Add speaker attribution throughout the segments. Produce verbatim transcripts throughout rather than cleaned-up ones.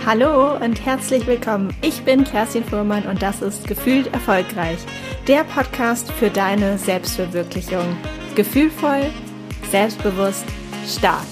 Speaker 1: Hallo und herzlich willkommen. Ich bin Kerstin Fuhrmann und das ist Gefühlt Erfolgreich, der Podcast für deine Selbstverwirklichung. Gefühlvoll, selbstbewusst, stark.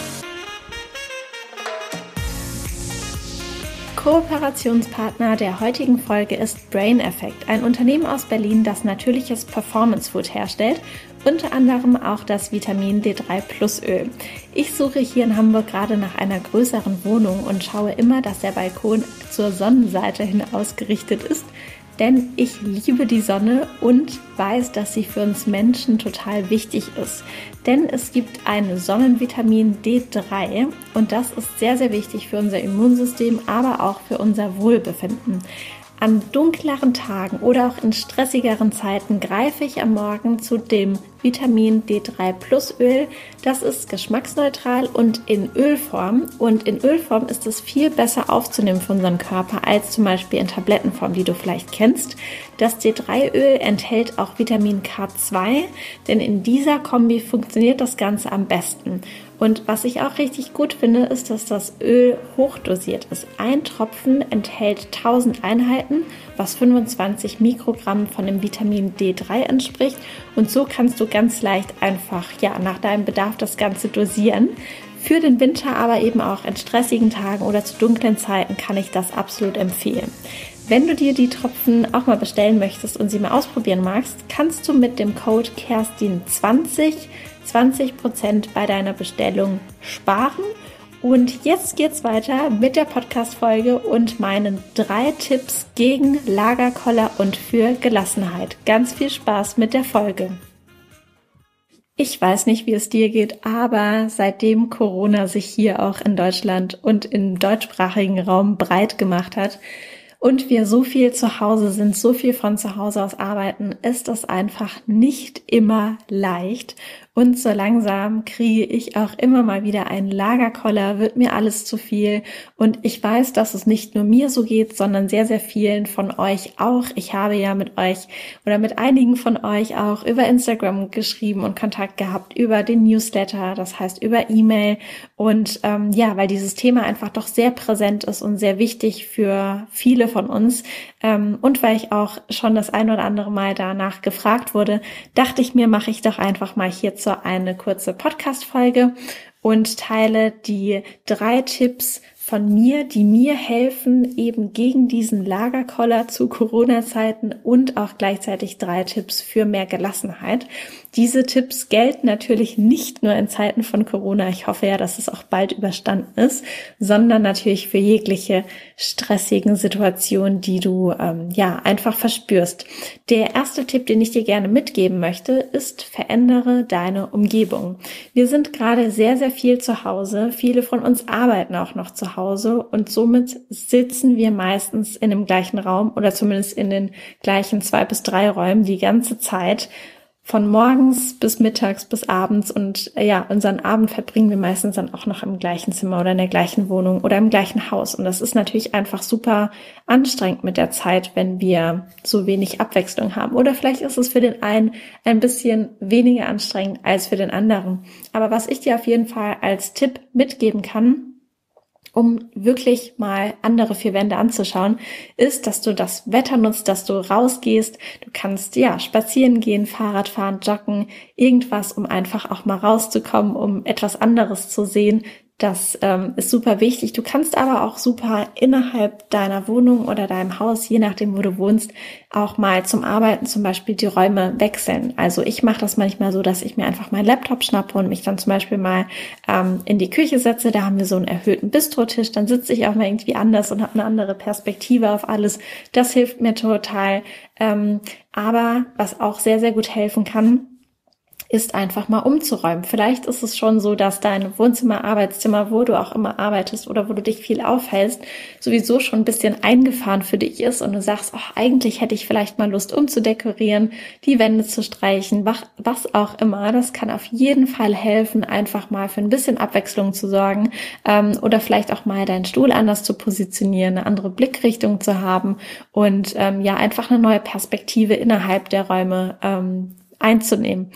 Speaker 1: Kooperationspartner der heutigen Folge ist Brain Effect, ein Unternehmen aus Berlin, das natürliches Performance Food herstellt, unter anderem auch das Vitamin D drei Plus Öl. Ich suche hier in Hamburg gerade nach einer größeren Wohnung und schaue immer, dass der Balkon zur Sonnenseite hin ausgerichtet ist, denn ich liebe die Sonne und weiß, dass sie für uns Menschen total wichtig ist. Denn es gibt ein Sonnenvitamin D drei und das ist sehr, sehr wichtig für unser Immunsystem, aber auch für unser Wohlbefinden. An dunkleren Tagen oder auch in stressigeren Zeiten greife ich am Morgen zu dem Vitamin D drei Plus Öl. Das ist geschmacksneutral und in Ölform. Und in Ölform ist es viel besser aufzunehmen für unseren Körper als zum Beispiel in Tablettenform, die du vielleicht kennst. Das D drei Öl enthält auch Vitamin K zwei, denn in dieser Kombi funktioniert das Ganze am besten. Und was ich auch richtig gut finde, ist, dass das Öl hochdosiert ist. Ein Tropfen enthält tausend Einheiten, was fünfundzwanzig Mikrogramm von dem Vitamin D drei entspricht. Und so kannst du ganz leicht einfach ja, nach deinem Bedarf das Ganze dosieren. Für den Winter, aber eben auch in stressigen Tagen oder zu dunklen Zeiten kann ich das absolut empfehlen. Wenn du dir die Tropfen auch mal bestellen möchtest und sie mal ausprobieren magst, kannst du mit dem Code Kerstin zwanzig zwanzig Prozent bei deiner Bestellung sparen. Und jetzt geht's weiter mit der Podcast-Folge und meinen drei Tipps gegen Lagerkoller und für Gelassenheit. Ganz viel Spaß mit der Folge. Ich weiß nicht, wie es dir geht, aber seitdem Corona sich hier auch in Deutschland und im deutschsprachigen Raum breit gemacht hat, und wir so viel zu Hause sind, so viel von zu Hause aus arbeiten, ist es einfach nicht immer leicht. Und so langsam kriege ich auch immer mal wieder einen Lagerkoller, wird mir alles zu viel. Und ich weiß, dass es nicht nur mir so geht, sondern sehr, sehr vielen von euch auch. Ich habe ja mit euch oder mit einigen von euch auch über Instagram geschrieben und Kontakt gehabt, über den Newsletter, das heißt über E-Mail. Und ähm, ja, weil dieses Thema einfach doch sehr präsent ist und sehr wichtig für viele von uns. Ähm, und weil ich auch schon das ein oder andere Mal danach gefragt wurde, dachte ich mir, mache ich doch einfach mal hierzu eine kurze Podcast-Folge und teile die drei Tipps von mir, die mir helfen, eben gegen diesen Lagerkoller zu Corona-Zeiten und auch gleichzeitig drei Tipps für mehr Gelassenheit. Diese Tipps gelten natürlich nicht nur in Zeiten von Corona, ich hoffe ja, dass es auch bald überstanden ist, sondern natürlich für jegliche stressigen Situationen, die du ähm, ja einfach verspürst. Der erste Tipp, den ich dir gerne mitgeben möchte, ist: Verändere deine Umgebung. Wir sind gerade sehr, sehr viel zu Hause. Viele von uns arbeiten auch noch zu Hause und somit sitzen wir meistens in dem gleichen Raum oder zumindest in den gleichen zwei bis drei Räumen die ganze Zeit. Von morgens bis mittags bis abends und ja, unseren Abend verbringen wir meistens dann auch noch im gleichen Zimmer oder in der gleichen Wohnung oder im gleichen Haus. Und das ist natürlich einfach super anstrengend mit der Zeit, wenn wir so wenig Abwechslung haben. Oder vielleicht ist es für den einen ein bisschen weniger anstrengend als für den anderen. Aber was ich dir auf jeden Fall als Tipp mitgeben kann, um wirklich mal andere vier Wände anzuschauen, ist, dass du das Wetter nutzt, dass du rausgehst. Du kannst ja spazieren gehen, Fahrrad fahren, joggen, irgendwas, um einfach auch mal rauszukommen, um etwas anderes zu sehen. Das ähm, ist super wichtig. Du kannst aber auch super innerhalb deiner Wohnung oder deinem Haus, je nachdem, wo du wohnst, auch mal zum Arbeiten zum Beispiel die Räume wechseln. Also ich mache das manchmal so, dass ich mir einfach meinen Laptop schnappe und mich dann zum Beispiel mal ähm, in die Küche setze. Da haben wir so einen erhöhten Bistrotisch. Dann sitze ich auch mal irgendwie anders und habe eine andere Perspektive auf alles. Das hilft mir total. Ähm, aber was auch sehr, sehr gut helfen kann, ist einfach mal umzuräumen. Vielleicht ist es schon so, dass dein Wohnzimmer, Arbeitszimmer, wo du auch immer arbeitest oder wo du dich viel aufhältst, sowieso schon ein bisschen eingefahren für dich ist und du sagst, oh, eigentlich hätte ich vielleicht mal Lust umzudekorieren, die Wände zu streichen, was auch immer. Das kann auf jeden Fall helfen, einfach mal für ein bisschen Abwechslung zu sorgen ähm, oder vielleicht auch mal deinen Stuhl anders zu positionieren, eine andere Blickrichtung zu haben und ähm, ja, einfach eine neue Perspektive innerhalb der Räume ähm, einzunehmen.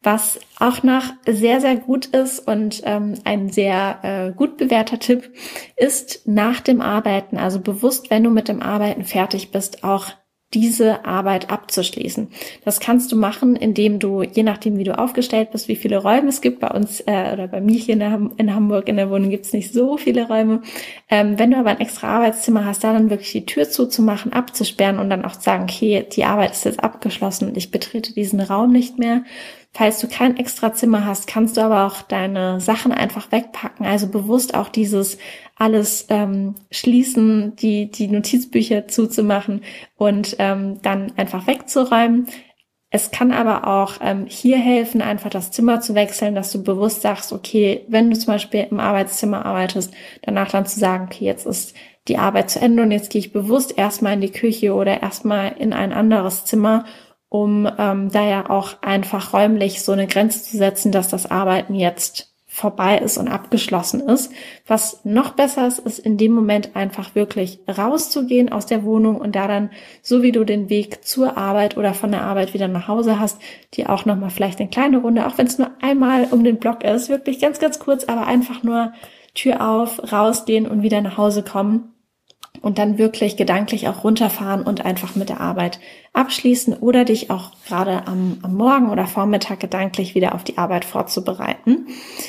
Speaker 1: Was auch noch sehr, sehr gut ist und ähm, ein sehr äh, gut bewährter Tipp ist nach dem Arbeiten, also bewusst, wenn du mit dem Arbeiten fertig bist, auch diese Arbeit abzuschließen. Das kannst du machen, indem du, je nachdem wie du aufgestellt bist, wie viele Räume es gibt, bei uns äh, oder bei mir hier in, der, in Hamburg in der Wohnung gibt es nicht so viele Räume. Ähm, wenn du aber ein extra Arbeitszimmer hast, da dann wirklich die Tür zuzumachen, abzusperren und dann auch zu sagen, okay, die Arbeit ist jetzt abgeschlossen und ich betrete diesen Raum nicht mehr. Falls du kein extra Zimmer hast, kannst du aber auch deine Sachen einfach wegpacken. Also bewusst auch dieses alles ähm, schließen, die die Notizbücher zuzumachen und ähm, dann einfach wegzuräumen. Es kann aber auch ähm, hier helfen, einfach das Zimmer zu wechseln, dass du bewusst sagst, okay, wenn du zum Beispiel im Arbeitszimmer arbeitest, danach dann zu sagen, okay, jetzt ist die Arbeit zu Ende und jetzt gehe ich bewusst erstmal in die Küche oder erstmal in ein anderes Zimmer, um ähm, da ja auch einfach räumlich so eine Grenze zu setzen, dass das Arbeiten jetzt vorbei ist und abgeschlossen ist. Was noch besser ist, ist in dem Moment einfach wirklich rauszugehen aus der Wohnung und da dann, so wie du den Weg zur Arbeit oder von der Arbeit wieder nach Hause hast, dir auch nochmal vielleicht eine kleine Runde, auch wenn es nur einmal um den Block ist, wirklich ganz, ganz kurz, aber einfach nur Tür auf, rausgehen und wieder nach Hause kommen. Und dann wirklich gedanklich auch runterfahren und einfach mit der Arbeit abschließen oder dich auch gerade am, am Morgen oder Vormittag gedanklich wieder auf die Arbeit vorzubereiten.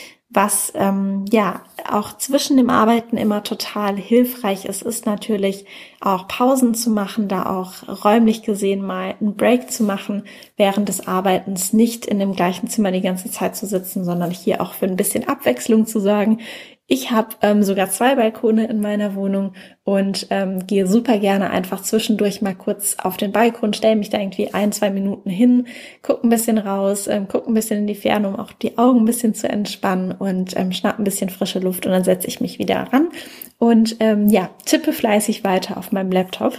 Speaker 1: Was ähm, ja auch zwischen dem Arbeiten immer total hilfreich ist, ist natürlich auch Pausen zu machen, da auch räumlich gesehen mal einen Break zu machen, während des Arbeitens nicht in dem gleichen Zimmer die ganze Zeit zu sitzen, sondern hier auch für ein bisschen Abwechslung zu sorgen. Ich habe ähm, sogar zwei Balkone in meiner Wohnung und ähm, gehe super gerne einfach zwischendurch mal kurz auf den Balkon, stelle mich da irgendwie ein, zwei Minuten hin, gucke ein bisschen raus, ähm, gucke ein bisschen in die Ferne, um auch die Augen ein bisschen zu entspannen und ähm, schnapp ein bisschen frische Luft und dann setze ich mich wieder ran und ähm, ja, tippe fleißig weiter auf meinem Laptop.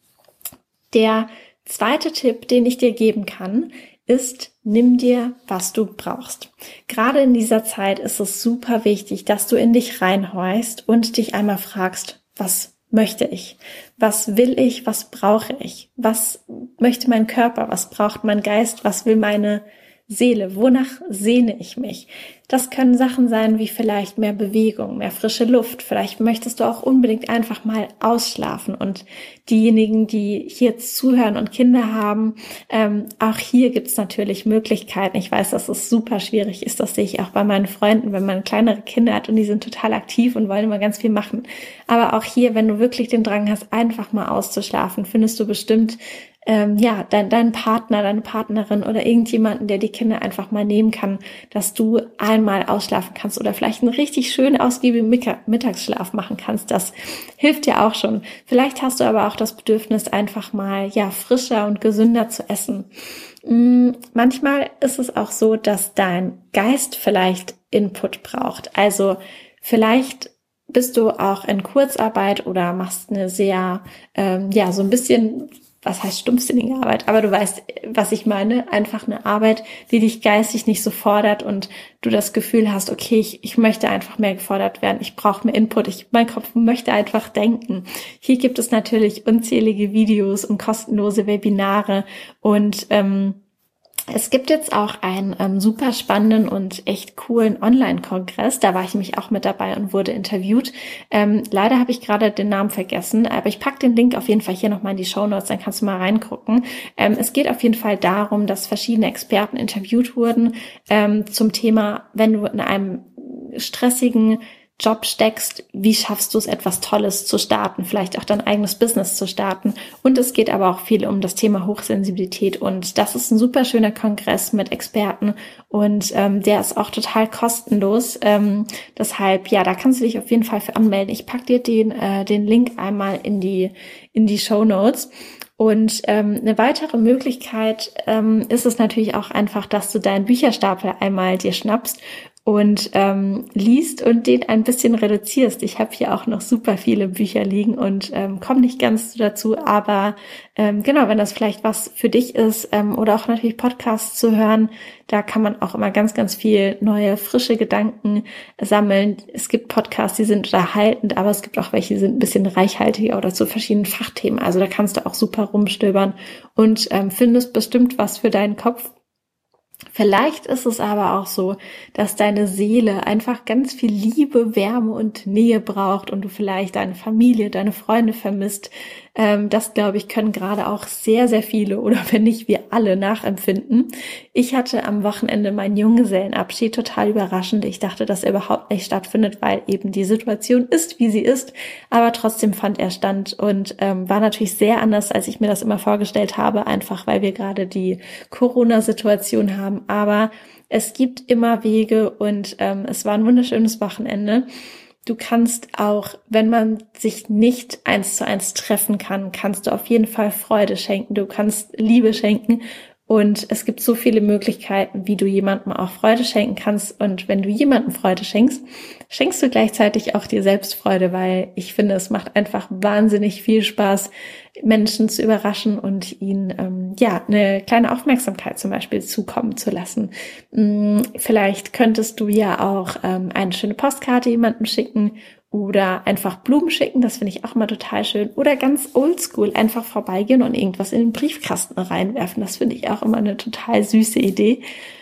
Speaker 1: Der zweite Tipp, den ich dir geben kann, ist, nimm dir, was du brauchst. Gerade in dieser Zeit ist es super wichtig, dass du in dich reinhorchst und dich einmal fragst, was möchte ich? Was will ich? Was brauche ich? Was möchte mein Körper? Was braucht mein Geist? Was will meine Seele? Wonach sehne ich mich? Das können Sachen sein wie vielleicht mehr Bewegung, mehr frische Luft. Vielleicht möchtest du auch unbedingt einfach mal ausschlafen. Und diejenigen, die hier jetzt zuhören und Kinder haben, ähm, auch hier gibt es natürlich Möglichkeiten. Ich weiß, dass es super schwierig ist. Das sehe ich auch bei meinen Freunden, wenn man kleinere Kinder hat und die sind total aktiv und wollen immer ganz viel machen. Aber auch hier, wenn du wirklich den Drang hast, einfach mal auszuschlafen, findest du bestimmt Ähm, ja, dein, dein Partner, deine Partnerin oder irgendjemanden, der die Kinder einfach mal nehmen kann, dass du einmal ausschlafen kannst oder vielleicht einen richtig schönen, ausgiebigen Mittagsschlaf machen kannst. Das hilft dir auch schon. Vielleicht hast du aber auch das Bedürfnis, einfach mal, ja, frischer und gesünder zu essen. Mhm, manchmal ist es auch so, dass dein Geist vielleicht Input braucht. Also vielleicht bist du auch in Kurzarbeit oder machst eine sehr, ähm, ja, so ein bisschen, was heißt stumpfsinnige Arbeit, aber du weißt, was ich meine, einfach eine Arbeit, die dich geistig nicht so fordert und du das Gefühl hast, okay, ich, ich möchte einfach mehr gefordert werden, ich brauche mehr Input, ich, mein Kopf möchte einfach denken. Hier gibt es natürlich unzählige Videos und kostenlose Webinare und ähm, es gibt jetzt auch einen ähm, super spannenden und echt coolen Online-Kongress. Da war ich nämlich auch mit dabei und wurde interviewt. Ähm, leider habe ich gerade den Namen vergessen, aber ich packe den Link auf jeden Fall hier nochmal in die Shownotes, dann kannst du mal reingucken. Ähm, es geht auf jeden Fall darum, dass verschiedene Experten interviewt wurden ähm, zum Thema, wenn du in einem stressigen Job steckst, wie schaffst du es, etwas Tolles zu starten, vielleicht auch dein eigenes Business zu starten. Und es geht aber auch viel um das Thema Hochsensibilität und das ist ein super schöner Kongress mit Experten und ähm, der ist auch total kostenlos. Ähm, deshalb, ja, da kannst du dich auf jeden Fall für anmelden. Ich pack dir den äh, den Link einmal in die in die Shownotes. Und ähm, eine weitere Möglichkeit ähm, ist es natürlich auch einfach, dass du deinen Bücherstapel einmal dir schnappst und ähm, liest und den ein bisschen reduzierst. Ich habe hier auch noch super viele Bücher liegen und ähm, komme nicht ganz dazu, aber ähm, genau, wenn das vielleicht was für dich ist ähm, oder auch natürlich Podcasts zu hören, da kann man auch immer ganz, ganz viel neue, frische Gedanken sammeln. Es gibt Podcasts, die sind unterhaltend, aber es gibt auch welche, die sind ein bisschen reichhaltiger oder zu verschiedenen Fachthemen. Also da kannst du auch super rumstöbern und ähm, findest bestimmt was für deinen Kopf. Vielleicht ist es aber auch so, dass deine Seele einfach ganz viel Liebe, Wärme und Nähe braucht und du vielleicht deine Familie, deine Freunde vermisst. Ähm, das, glaube ich, können gerade auch sehr, sehr viele oder wenn nicht wir alle nachempfinden. Ich hatte am Wochenende meinen Junggesellenabschied, total überraschend. Ich dachte, dass er überhaupt nicht stattfindet, weil eben die Situation ist, wie sie ist. Aber trotzdem fand er statt und ähm, war natürlich sehr anders, als ich mir das immer vorgestellt habe, einfach weil wir gerade die Corona-Situation haben. Aber es gibt immer Wege und ähm, es war ein wunderschönes Wochenende. Du kannst auch, wenn man sich nicht eins zu eins treffen kann, kannst du auf jeden Fall Freude schenken. Du kannst Liebe schenken und es gibt so viele Möglichkeiten, wie du jemandem auch Freude schenken kannst. Und wenn du jemandem Freude schenkst, schenkst du gleichzeitig auch dir selbst Freude, weil ich finde, es macht einfach wahnsinnig viel Spaß, Menschen zu überraschen und ihnen ähm, ja eine kleine Aufmerksamkeit zum Beispiel zukommen zu lassen. Hm, vielleicht könntest du ja auch ähm, eine schöne Postkarte jemandem schicken oder einfach Blumen schicken, das finde ich auch immer total schön. Oder ganz oldschool einfach vorbeigehen und irgendwas in den Briefkasten reinwerfen. Das finde ich auch immer eine total süße Idee.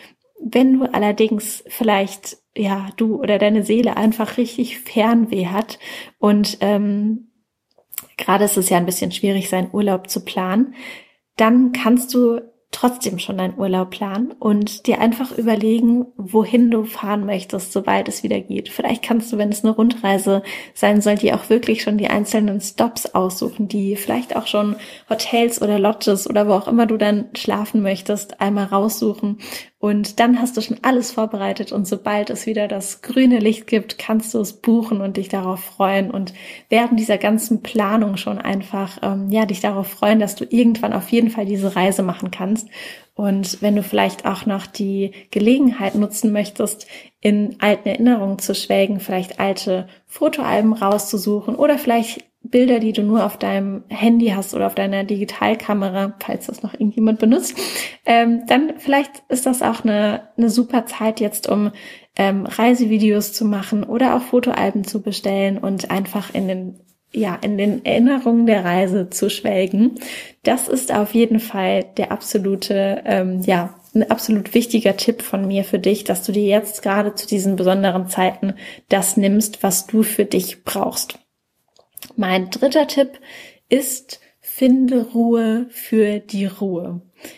Speaker 1: Wenn du allerdings vielleicht, ja, du oder deine Seele einfach richtig Fernweh hat und ähm, gerade ist es ja ein bisschen schwierig, seinen Urlaub zu planen, dann kannst du trotzdem schon deinen Urlaub planen und dir einfach überlegen, wohin du fahren möchtest, sobald es wieder geht. Vielleicht kannst du, wenn es eine Rundreise sein soll, dir auch wirklich schon die einzelnen Stops aussuchen, die vielleicht auch schon Hotels oder Lodges oder wo auch immer du dann schlafen möchtest, einmal raussuchen. Und dann hast du schon alles vorbereitet und sobald es wieder das grüne Licht gibt, kannst du es buchen und dich darauf freuen und während dieser ganzen Planung schon einfach ähm, ja dich darauf freuen, dass du irgendwann auf jeden Fall diese Reise machen kannst. Und wenn du vielleicht auch noch die Gelegenheit nutzen möchtest, in alten Erinnerungen zu schwelgen, vielleicht alte Fotoalben rauszusuchen oder vielleicht Bilder, die du nur auf deinem Handy hast oder auf deiner Digitalkamera, falls das noch irgendjemand benutzt, ähm, dann vielleicht ist das auch eine, eine super Zeit jetzt, um ähm, Reisevideos zu machen oder auch Fotoalben zu bestellen und einfach in den ja, in den Erinnerungen der Reise zu schwelgen. Das ist auf jeden Fall der absolute, ähm, ja, ein absolut wichtiger Tipp von mir für dich, dass du dir jetzt gerade zu diesen besonderen Zeiten das nimmst, was du für dich brauchst. Mein dritter Tipp ist, finde Ruhe für die Ruhe.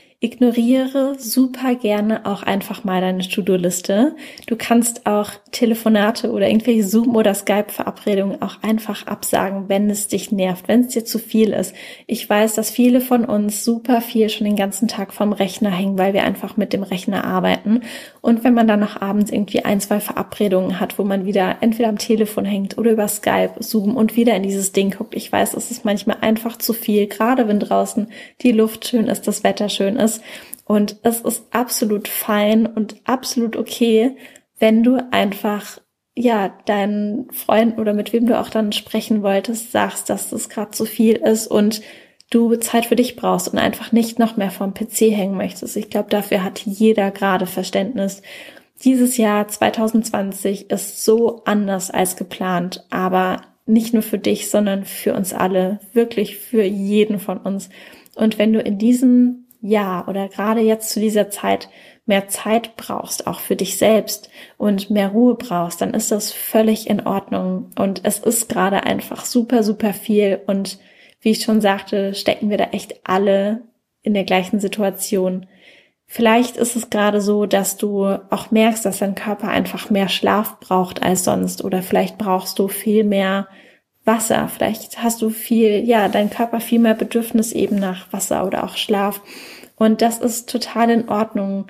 Speaker 1: Ignoriere super gerne auch einfach mal deine To-Do-Liste. Du kannst auch Telefonate oder irgendwelche Zoom- oder Skype-Verabredungen auch einfach absagen, wenn es dich nervt, wenn es dir zu viel ist. Ich weiß, dass viele von uns super viel schon den ganzen Tag vorm Rechner hängen, weil wir einfach mit dem Rechner arbeiten. Und wenn man dann noch abends irgendwie ein, zwei Verabredungen hat, wo man wieder entweder am Telefon hängt oder über Skype, Zoom und wieder in dieses Ding guckt. Ich weiß, es ist manchmal einfach zu viel, gerade wenn draußen die Luft schön ist, das Wetter schön ist. Und es ist absolut fein und absolut okay, wenn du einfach, ja, deinen Freunden oder mit wem du auch dann sprechen wolltest, sagst, dass das gerade zu viel ist und du Zeit für dich brauchst und einfach nicht noch mehr vorm P C hängen möchtest. Ich glaube, dafür hat jeder gerade Verständnis. Dieses Jahr zwanzig zwanzig ist so anders als geplant, aber nicht nur für dich, sondern für uns alle, wirklich für jeden von uns. Und wenn du in diesem Jahr oder gerade jetzt zu dieser Zeit mehr Zeit brauchst, auch für dich selbst und mehr Ruhe brauchst, dann ist das völlig in Ordnung. Und es ist gerade einfach super, super viel. Und wie ich schon sagte, stecken wir da echt alle in der gleichen Situation. Vielleicht ist es gerade so, dass du auch merkst, dass dein Körper einfach mehr Schlaf braucht als sonst. Oder vielleicht brauchst du viel mehr Wasser. Vielleicht hast du viel, ja, dein Körper viel mehr Bedürfnis eben nach Wasser oder auch Schlaf. Und das ist total in Ordnung.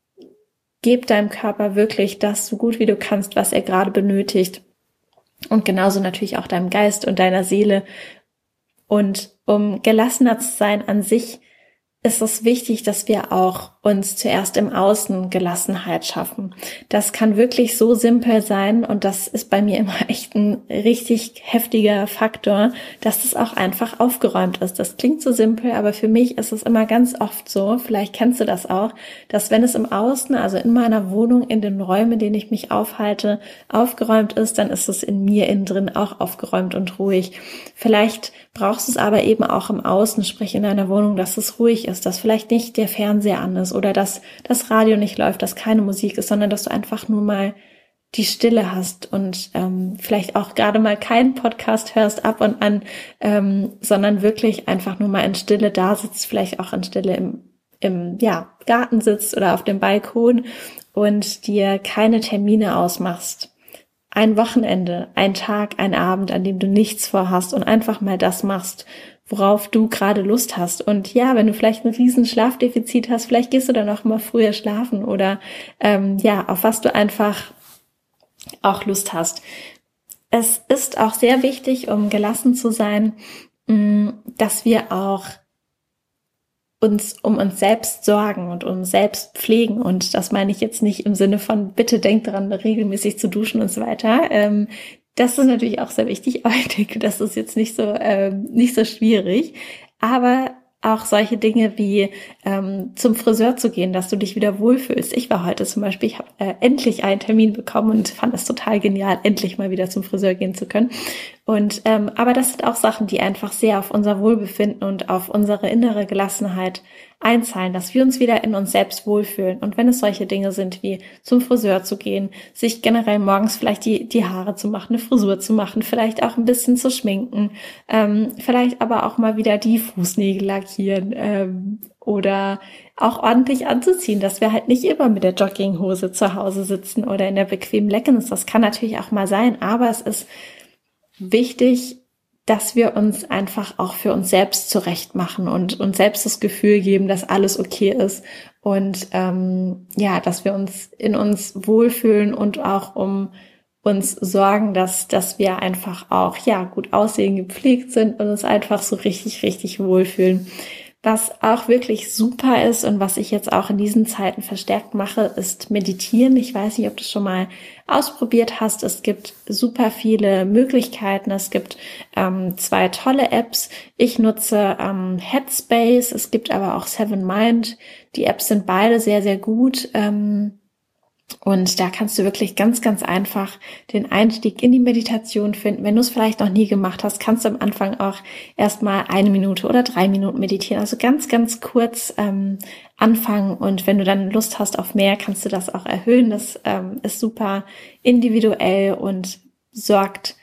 Speaker 1: Gib deinem Körper wirklich das so gut wie du kannst, was er gerade benötigt. Und genauso natürlich auch deinem Geist und deiner Seele. Und um gelassener zu sein an sich, ist es wichtig, dass wir auch uns zuerst im Außen Gelassenheit schaffen. Das kann wirklich so simpel sein und das ist bei mir immer echt ein richtig heftiger Faktor, dass es auch einfach aufgeräumt ist. Das klingt so simpel, aber für mich ist es immer ganz oft so, vielleicht kennst du das auch, dass wenn es im Außen, also in meiner Wohnung, in den Räumen, in denen ich mich aufhalte, aufgeräumt ist, dann ist es in mir innen drin auch aufgeräumt und ruhig. Vielleicht brauchst du es aber eben auch im Außen, sprich in deiner Wohnung, dass es ruhig ist, ist, dass vielleicht nicht der Fernseher an ist oder dass das Radio nicht läuft, dass keine Musik ist, sondern dass du einfach nur mal die Stille hast und ähm, vielleicht auch gerade mal keinen Podcast hörst ab und an, ähm, sondern wirklich einfach nur mal in Stille da sitzt, vielleicht auch in Stille im, im ja, Garten sitzt oder auf dem Balkon und dir keine Termine ausmachst. Ein Wochenende, ein Tag, ein Abend, an dem du nichts vorhast und einfach mal das machst, worauf du gerade Lust hast. Und ja, wenn du vielleicht ein riesen Schlafdefizit hast, vielleicht gehst du dann auch mal früher schlafen oder ähm, ja, auf was du einfach auch Lust hast. Es ist auch sehr wichtig, um gelassen zu sein, dass wir auch uns um uns selbst sorgen und um selbst pflegen. Und das meine ich jetzt nicht im Sinne von, bitte denk daran, regelmäßig zu duschen und so weiter. Das ist natürlich auch sehr wichtig, aber ich denke, das ist jetzt nicht so, nicht so schwierig. Aber auch solche Dinge wie ähm, zum Friseur zu gehen, dass du dich wieder wohlfühlst. Ich war heute zum Beispiel, ich habe äh, endlich einen Termin bekommen und fand es total genial, endlich mal wieder zum Friseur gehen zu können. Und ähm, aber das sind auch Sachen, die einfach sehr auf unser Wohlbefinden und auf unsere innere Gelassenheit einzahlen, dass wir uns wieder in uns selbst wohlfühlen. Und wenn es solche Dinge sind wie zum Friseur zu gehen, sich generell morgens vielleicht die die Haare zu machen, eine Frisur zu machen, vielleicht auch ein bisschen zu schminken, ähm, vielleicht aber auch mal wieder die Fußnägel lackieren ähm, oder auch ordentlich anzuziehen, dass wir halt nicht immer mit der Jogginghose zu Hause sitzen oder in der bequemen Leggings. Das kann natürlich auch mal sein, aber es ist wichtig, dass wir uns einfach auch für uns selbst zurecht machen und uns selbst das Gefühl geben, dass alles okay ist und ähm, ja, dass wir uns in uns wohlfühlen und auch um uns sorgen, dass dass wir einfach auch ja gut aussehen, gepflegt sind und uns einfach so richtig richtig wohlfühlen. Was auch wirklich super ist und was ich jetzt auch in diesen Zeiten verstärkt mache, ist meditieren. Ich weiß nicht, ob du es schon mal ausprobiert hast. Es gibt super viele Möglichkeiten. Es gibt ähm, zwei tolle Apps. Ich nutze ähm, Headspace. Es gibt aber auch Seven Mind. Die Apps sind beide sehr, sehr gut. Ähm, Und da kannst du wirklich ganz, ganz einfach den Einstieg in die Meditation finden. Wenn du es vielleicht noch nie gemacht hast, kannst du am Anfang auch erstmal eine Minute oder drei Minuten meditieren. Also ganz, ganz kurz ähm, anfangen. Und wenn du dann Lust hast auf mehr, kannst du das auch erhöhen. Das ähm, ist super individuell und sorgt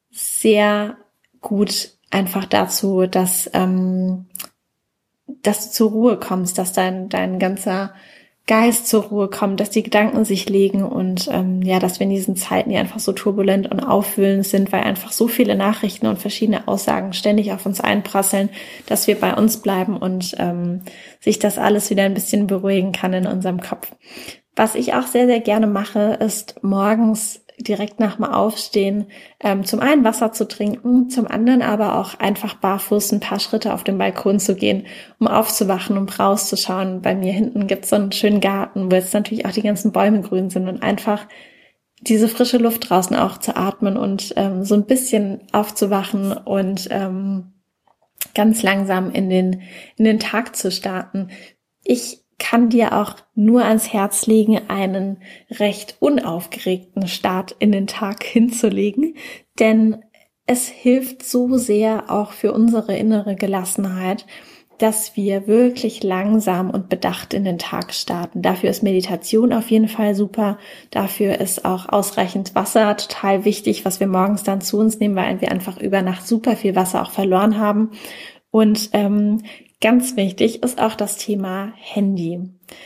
Speaker 1: sehr gut einfach dazu, dass, ähm, dass du zur Ruhe kommst, dass dein, dein ganzer Geist zur Ruhe kommt, dass die Gedanken sich legen und ähm, ja, dass wir in diesen Zeiten, die einfach so turbulent und aufwühlend sind, weil einfach so viele Nachrichten und verschiedene Aussagen ständig auf uns einprasseln, dass wir bei uns bleiben und ähm, sich das alles wieder ein bisschen beruhigen kann in unserem Kopf. Was ich auch sehr, sehr gerne mache, ist morgens direkt nach dem Aufstehen ähm, zum einen Wasser zu trinken, zum anderen aber auch einfach barfuß ein paar Schritte auf den Balkon zu gehen, um aufzuwachen, um rauszuschauen. Bei mir hinten gibt es so einen schönen Garten, wo jetzt natürlich auch die ganzen Bäume grün sind und einfach diese frische Luft draußen auch zu atmen und ähm, so ein bisschen aufzuwachen und ähm, ganz langsam in den in den Tag zu starten. Ich kann dir auch nur ans Herz legen, einen recht unaufgeregten Start in den Tag hinzulegen, denn es hilft so sehr auch für unsere innere Gelassenheit, dass wir wirklich langsam und bedacht in den Tag starten. Dafür ist Meditation auf jeden Fall super. Dafür ist auch ausreichend Wasser total wichtig, was wir morgens dann zu uns nehmen, weil wir einfach über Nacht super viel Wasser auch verloren haben. Und ähm, ganz wichtig ist auch das Thema Handy.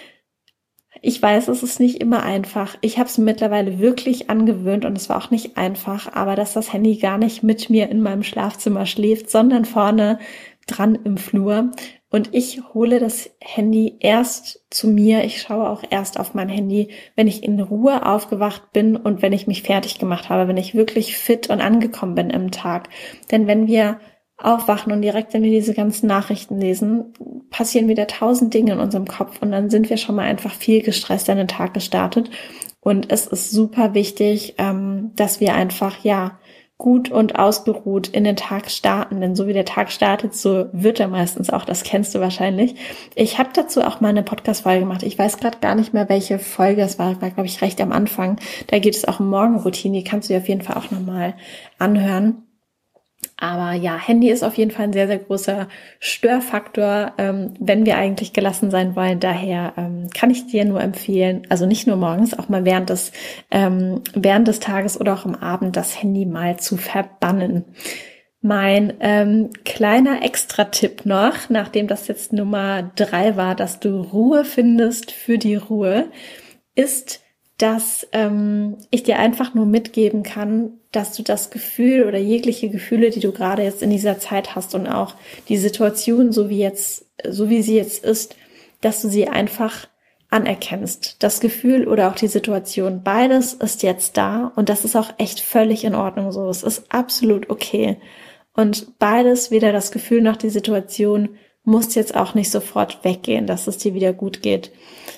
Speaker 1: Ich weiß, es ist nicht immer einfach. Ich habe es mittlerweile wirklich angewöhnt und es war auch nicht einfach, aber dass das Handy gar nicht mit mir in meinem Schlafzimmer schläft, sondern vorne dran im Flur. Und ich hole das Handy erst zu mir. Ich schaue auch erst auf mein Handy, wenn ich in Ruhe aufgewacht bin und wenn ich mich fertig gemacht habe, wenn ich wirklich fit und angekommen bin im Tag. Denn wenn wir aufwachen und direkt, wenn wir diese ganzen Nachrichten lesen, passieren wieder tausend Dinge in unserem Kopf und dann sind wir schon mal einfach viel gestresst an den Tag gestartet. Und es ist super wichtig, ähm, dass wir einfach, ja, gut und ausgeruht in den Tag starten, denn so wie der Tag startet, so wird er meistens auch, das kennst du wahrscheinlich. Ich habe dazu auch mal eine Podcast-Folge gemacht, ich weiß gerade gar nicht mehr, welche Folge es war, war glaube ich recht am Anfang, da geht es auch um Morgenroutine, die kannst du dir auf jeden Fall auch nochmal anhören. Aber ja, Handy ist auf jeden Fall ein sehr, sehr großer Störfaktor, ähm, wenn wir eigentlich gelassen sein wollen. Daher ähm, kann ich dir nur empfehlen, also nicht nur morgens, auch mal während des, ähm, während des Tages oder auch am Abend das Handy mal zu verbannen. Mein ähm, kleiner Extra-Tipp noch, nachdem das jetzt Nummer drei war, dass du Ruhe findest für die Ruhe, ist, dass ähm, ich dir einfach nur mitgeben kann, dass du das Gefühl oder jegliche Gefühle, die du gerade jetzt in dieser Zeit hast und auch die Situation, so wie jetzt, so wie sie jetzt ist, dass du sie einfach anerkennst. Das Gefühl oder auch die Situation, beides ist jetzt da und das ist auch echt völlig in Ordnung so. Es ist absolut okay. Und beides, weder das Gefühl noch die Situation, muss jetzt auch nicht sofort weggehen, dass es dir wieder gut geht.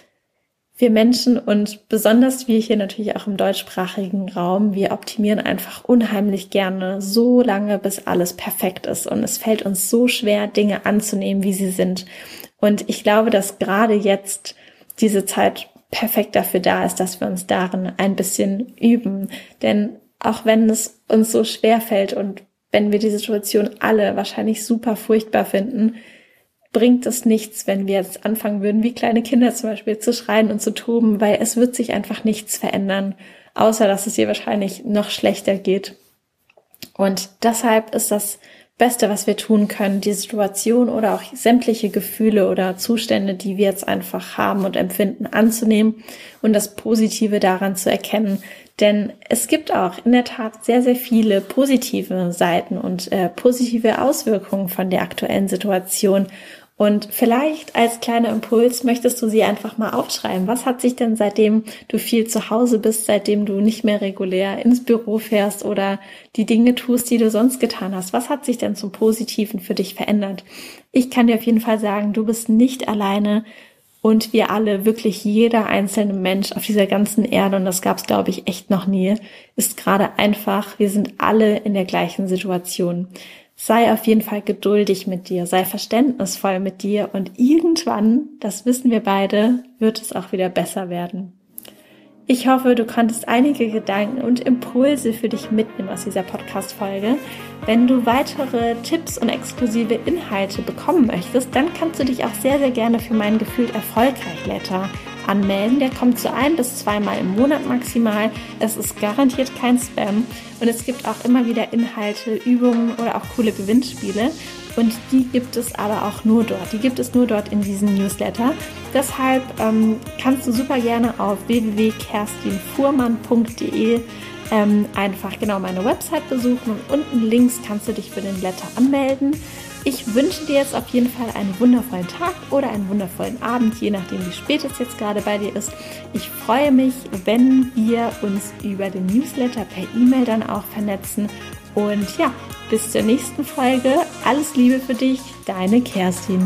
Speaker 1: Wir Menschen und besonders wir hier natürlich auch im deutschsprachigen Raum, wir optimieren einfach unheimlich gerne so lange, bis alles perfekt ist. Und es fällt uns so schwer, Dinge anzunehmen, wie sie sind. Und ich glaube, dass gerade jetzt diese Zeit perfekt dafür da ist, dass wir uns darin ein bisschen üben. Denn auch wenn es uns so schwer fällt und wenn wir die Situation alle wahrscheinlich super furchtbar finden, bringt es nichts, wenn wir jetzt anfangen würden, wie kleine Kinder zum Beispiel, zu schreien und zu toben, weil es wird sich einfach nichts verändern, außer dass es dir wahrscheinlich noch schlechter geht. Und deshalb ist das Beste, was wir tun können, die Situation oder auch sämtliche Gefühle oder Zustände, die wir jetzt einfach haben und empfinden, anzunehmen und das Positive daran zu erkennen. Denn es gibt auch in der Tat sehr, sehr viele positive Seiten und äh, positive Auswirkungen von der aktuellen Situation. Und vielleicht als kleiner Impuls möchtest du sie einfach mal aufschreiben. Was hat sich denn, seitdem du viel zu Hause bist, seitdem du nicht mehr regulär ins Büro fährst oder die Dinge tust, die du sonst getan hast, was hat sich denn zum Positiven für dich verändert? Ich kann dir auf jeden Fall sagen, du bist nicht alleine und wir alle, wirklich jeder einzelne Mensch auf dieser ganzen Erde, und das gab es, glaube ich, echt noch nie, ist gerade einfach, wir sind alle in der gleichen Situation. Sei auf jeden Fall geduldig mit dir, sei verständnisvoll mit dir und irgendwann, das wissen wir beide, wird es auch wieder besser werden. Ich hoffe, du konntest einige Gedanken und Impulse für dich mitnehmen aus dieser Podcast-Folge. Wenn du weitere Tipps und exklusive Inhalte bekommen möchtest, dann kannst du dich auch sehr, sehr gerne für meinen Gefühlt erfolgreich Letter anmelden. Der kommt so ein bis zweimal im Monat maximal. Es ist garantiert kein Spam und es gibt auch immer wieder Inhalte, Übungen oder auch coole Gewinnspiele. Und die gibt es aber auch nur dort. Die gibt es nur dort in diesem Newsletter. Deshalb ähm, kannst du super gerne auf w w w punkt kerstin fuhrmann punkt d e ähm, einfach genau meine Website besuchen und unten links kannst du dich für den Letter anmelden. Ich wünsche dir jetzt auf jeden Fall einen wundervollen Tag oder einen wundervollen Abend, je nachdem wie spät es jetzt gerade bei dir ist. Ich freue mich, wenn wir uns über den Newsletter per E-Mail dann auch vernetzen. Und ja, bis zur nächsten Folge. Alles Liebe für dich, deine Kerstin.